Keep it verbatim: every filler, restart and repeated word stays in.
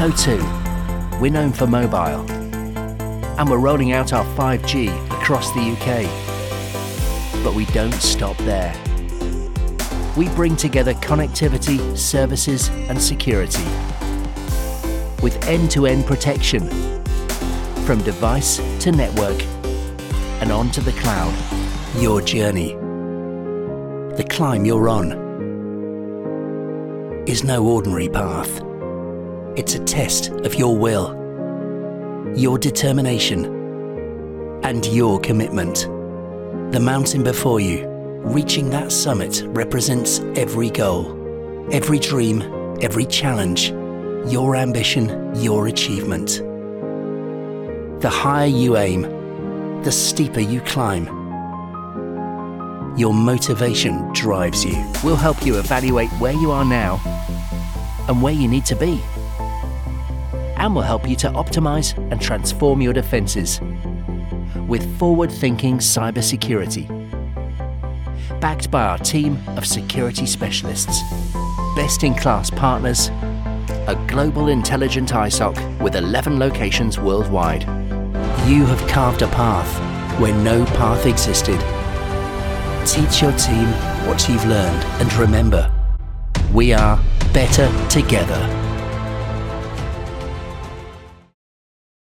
At O two, we're known for mobile, and we're rolling out our five G across the U K. But we don't stop there. We bring together connectivity, services and security with end-to-end protection from device to network and onto the cloud. Your journey, the climb you're on, is no ordinary path. It's a test of your will, your determination and your commitment. The mountain before you, reaching that summit, represents every goal, every dream, every challenge, your ambition, your achievement. The higher you aim, the steeper you climb. Your motivation drives you. We'll help you evaluate where you are now and where you need to be. And we'll help you to optimize and transform your defenses with forward-thinking cybersecurity. Backed by our team of security specialists, best-in-class partners, a global intelligent I S O C with eleven locations worldwide. You have carved a path where no path existed. Teach your team what you've learned, and remember, we are better together.